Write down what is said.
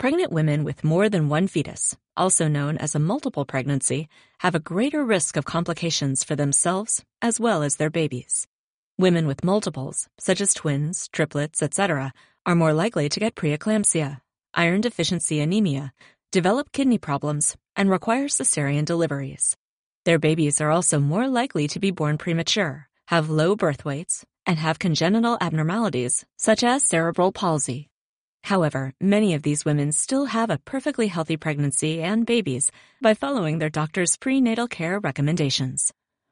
Pregnant women with more than one fetus, also known as a multiple pregnancy, have a greater risk of complications for themselves as well as their babies. Women with multiples, such as twins, triplets, etc., are more likely to get preeclampsia, iron deficiency anemia, develop kidney problems, and require cesarean deliveries. Their babies are also more likely to be born premature, have low birth weights, and have congenital abnormalities such as cerebral palsy. However, many of these women still have a perfectly healthy pregnancy and babies by following their doctor's prenatal care recommendations.